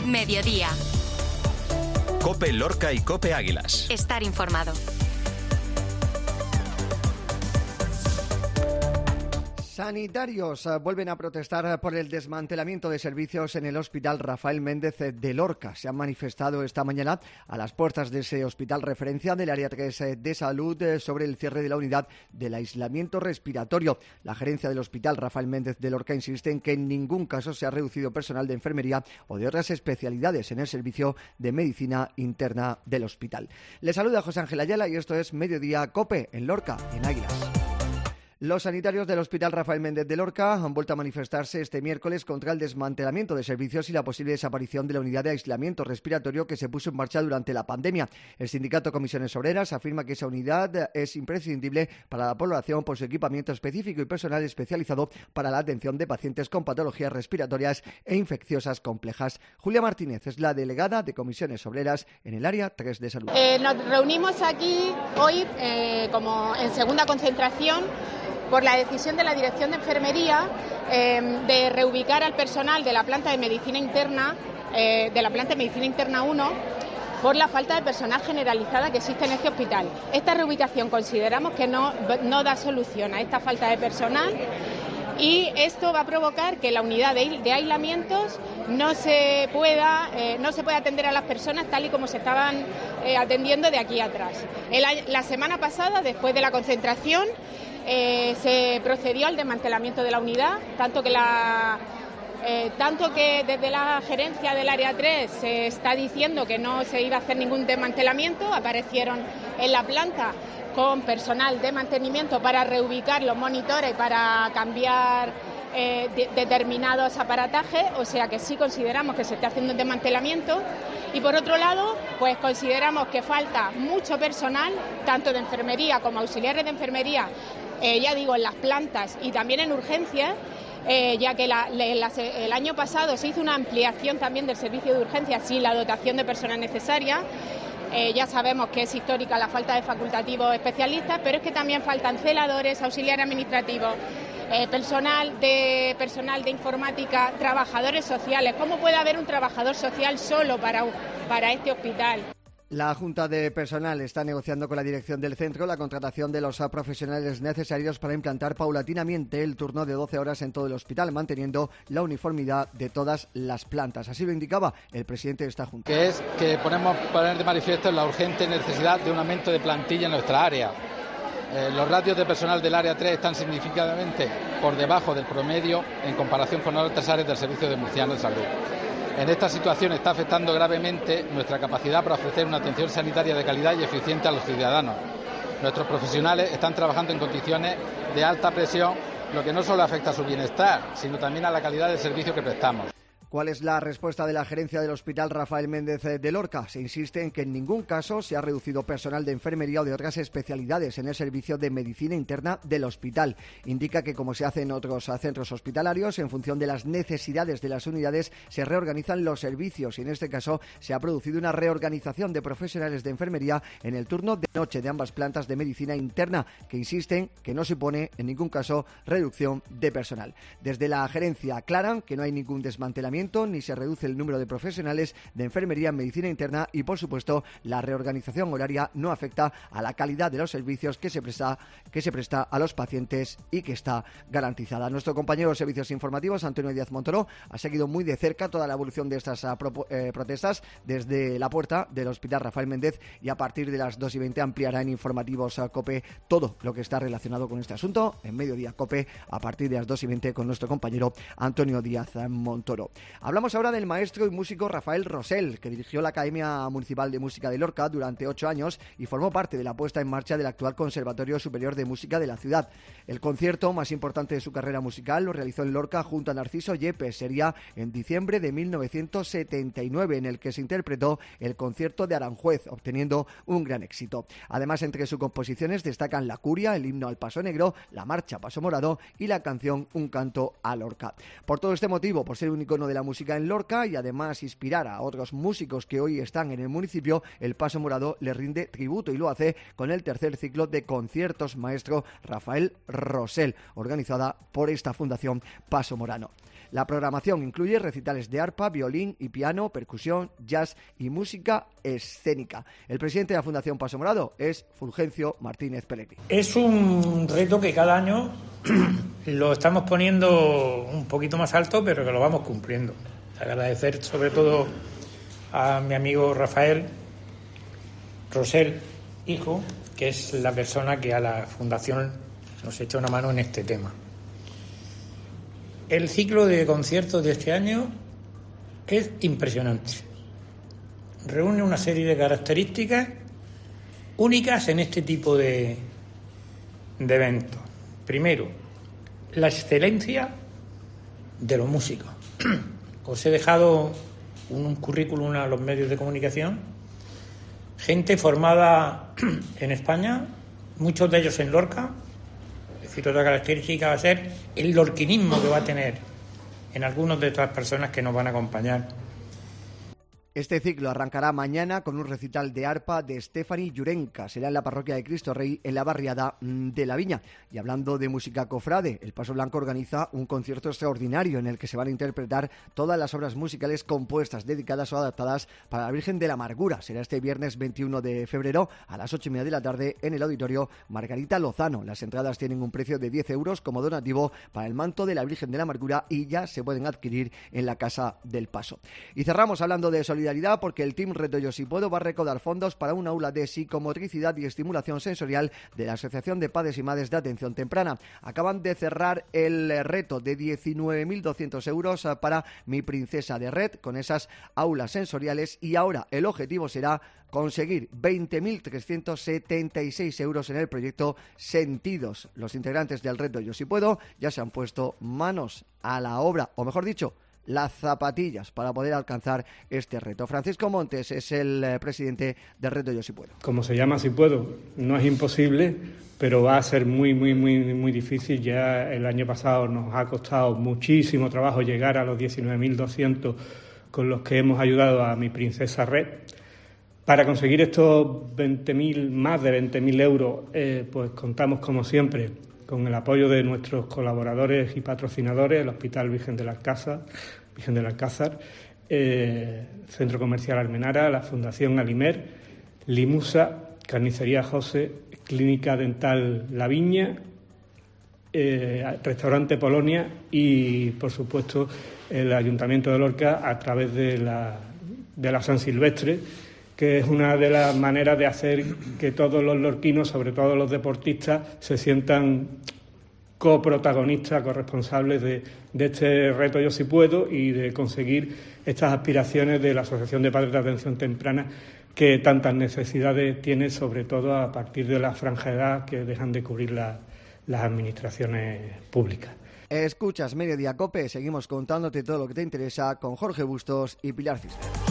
Mediodía. COPE Lorca y COPE Águilas. Estar informado. Sanitarios vuelven a protestar por el desmantelamiento de servicios en el Hospital Rafael Méndez de Lorca. Se han manifestado esta mañana a las puertas de ese hospital referencia del Área 3 de Salud sobre el cierre de la unidad del aislamiento respiratorio. La gerencia del Hospital Rafael Méndez de Lorca insiste en que en ningún caso se ha reducido personal de enfermería o de otras especialidades en el servicio de medicina interna del hospital. Les saluda José Ángel Ayala y esto es Mediodía COPE en Lorca, en Águilas. Los sanitarios del Hospital Rafael Méndez de Lorca han vuelto a manifestarse este miércoles contra el desmantelamiento de servicios y la posible desaparición de la unidad de aislamiento respiratorio que se puso en marcha durante la pandemia. El sindicato Comisiones Obreras afirma que esa unidad es imprescindible para la población por su equipamiento específico y personal especializado para la atención de pacientes con patologías respiratorias e infecciosas complejas. Julia Martínez es la delegada de Comisiones Obreras en el Área 3 de Salud. Nos reunimos aquí hoy como en segunda concentración por la decisión de la Dirección de Enfermería de reubicar al personal de la planta de Medicina Interna, de la planta de Medicina Interna 1, por la falta de personal generalizada que existe en este hospital. Esta reubicación consideramos que no da solución a esta falta de personal y esto va a provocar que la unidad de aislamientos no se pueda atender a las personas tal y como se estaban atendiendo de aquí atrás. La semana pasada, después de la concentración, se procedió al desmantelamiento de la unidad, tanto que desde la gerencia del área 3 se está diciendo que no se iba a hacer ningún desmantelamiento. Aparecieron en la planta con personal de mantenimiento para reubicar los monitores, para cambiar determinados aparatajes, o sea que sí consideramos que se está haciendo un desmantelamiento. Y por otro lado, pues consideramos que falta mucho personal, tanto de enfermería como auxiliares de enfermería, ya digo, en las plantas y también en urgencias, ya que el año pasado se hizo una ampliación también del servicio de urgencias sin la dotación de personal necesaria. Ya sabemos que es histórica la falta de facultativos especialistas, pero es que también faltan celadores, auxiliares administrativos, personal de informática, trabajadores sociales. ¿Cómo puede haber un trabajador social solo para este hospital? La Junta de Personal está negociando con la dirección del centro la contratación de los profesionales necesarios para implantar paulatinamente el turno de 12 horas en todo el hospital, manteniendo la uniformidad de todas las plantas. Así lo indicaba el presidente de esta Junta. Que es que poner de manifiesto la urgente necesidad de un aumento de plantilla en nuestra área. Los ratios de personal del área 3 están significativamente por debajo del promedio en comparación con otras áreas del Servicio de Murciano de Salud. En esta situación está afectando gravemente nuestra capacidad para ofrecer una atención sanitaria de calidad y eficiente a los ciudadanos. Nuestros profesionales están trabajando en condiciones de alta presión, lo que no solo afecta a su bienestar, sino también a la calidad del servicio que prestamos. ¿Cuál es la respuesta de la gerencia del Hospital Rafael Méndez de Lorca? Se insiste en que en ningún caso se ha reducido personal de enfermería o de otras especialidades en el servicio de medicina interna del hospital. Indica que, como se hace en otros centros hospitalarios, en función de las necesidades de las unidades se reorganizan los servicios y en este caso se ha producido una reorganización de profesionales de enfermería en el turno de noche de ambas plantas de medicina interna, que insisten que no supone en ningún caso reducción de personal. Desde la gerencia aclaran que no hay ningún desmantelamiento ni se reduce el número de profesionales de enfermería en medicina interna y, por supuesto, la reorganización horaria no afecta a la calidad de los servicios que se presta a los pacientes y que está garantizada. Nuestro compañero de Servicios Informativos, Antonio Díaz Montoro, ha seguido muy de cerca toda la evolución de estas protestas desde la puerta del Hospital Rafael Méndez y a partir de las 2:20 ampliará en Informativos COPE todo lo que está relacionado con este asunto en Mediodía COPE a partir de las 2:20 con nuestro compañero Antonio Díaz Montoro. Hablamos ahora del maestro y músico Rafael Rosell, que dirigió la Academia Municipal de Música de Lorca durante 8 años y formó parte de la puesta en marcha del actual Conservatorio Superior de Música de la ciudad. El concierto más importante de su carrera musical lo realizó en Lorca junto a Narciso Yepes. Sería en diciembre de 1979, en el que se interpretó el concierto de Aranjuez, obteniendo un gran éxito. Además, entre sus composiciones destacan La Curia, el himno al Paso Negro, la marcha Paso Morado y la canción Un canto a Lorca. Por todo este motivo, por ser un icono de la música en Lorca y además inspirar a otros músicos que hoy están en el municipio, el Paso Morado le rinde tributo y lo hace con el tercer ciclo de conciertos maestro Rafael Rosell, organizada por esta Fundación Paso Morano. La programación incluye recitales de arpa, violín y piano, percusión, jazz y música escénica. El presidente de la Fundación Paso Morado es Fulgencio Martínez Pellegrini. Es un reto que cada año lo estamos poniendo un poquito más alto, pero que lo vamos cumpliendo. Agradecer sobre todo a mi amigo Rafael Rosell, hijo, que es la persona que a la Fundación nos echa una mano en este tema. El ciclo de conciertos de este año es impresionante. Reúne una serie de características únicas en este tipo de eventos. Primero, la excelencia de los músicos. Os he dejado un currículum a los medios de comunicación. Gente formada en España, muchos de ellos en Lorca. Es decir, otra característica va a ser el lorquinismo que va a tener en algunos de estas personas que nos van a acompañar. Este ciclo arrancará mañana con un recital de arpa de Stephanie Yurenka. Será en la parroquia de Cristo Rey, en la barriada de La Viña. Y hablando de música cofrade, el Paso Blanco organiza un concierto extraordinario en el que se van a interpretar todas las obras musicales compuestas, dedicadas o adaptadas para la Virgen de la Amargura. Será este viernes 21 de febrero a las 8:30 de la tarde en el Auditorio Margarita Lozano. Las entradas tienen un precio de 10 euros como donativo para el manto de la Virgen de la Amargura y ya se pueden adquirir en la Casa del Paso. Y cerramos hablando de solidaridad, porque el Team Reto Yo Si Puedo va a recaudar fondos para un aula de psicomotricidad y estimulación sensorial de la Asociación de Padres y Madres de Atención Temprana. Acaban de cerrar el reto de 19.200 euros para Mi Princesa de Red con esas aulas sensoriales, y ahora el objetivo será conseguir 20.376 euros en el proyecto Sentidos. Los integrantes del Reto Yo Si Puedo ya se han puesto manos a la obra, o mejor dicho, las zapatillas para poder alcanzar este reto. Francisco Montes es el presidente del Reto Yo Si Puedo. Como se llama Si Puedo, no es imposible, pero va a ser muy difícil. Ya el año pasado nos ha costado muchísimo trabajo llegar a los 19.200 con los que hemos ayudado a Mi Princesa Red. Para conseguir estos más de 20.000 euros, pues contamos como siempre con el apoyo de nuestros colaboradores y patrocinadores, el Hospital Virgen del Alcázar, Centro Comercial Almenara, la Fundación Alimer, Limusa, Carnicería José, Clínica Dental La Viña, Restaurante Polonia y, por supuesto, el Ayuntamiento de Lorca a través de la San Silvestre, que es una de las maneras de hacer que todos los lorquinos, sobre todo los deportistas, se sientan coprotagonistas, corresponsables de este reto Yo Si Puedo y de conseguir estas aspiraciones de la Asociación de Padres de Atención Temprana, que tantas necesidades tiene, sobre todo a partir de la franja de edad que dejan de cubrir las administraciones públicas. Escuchas Mediodía COPE, seguimos contándote todo lo que te interesa con Jorge Bustos y Pilar Cisneros.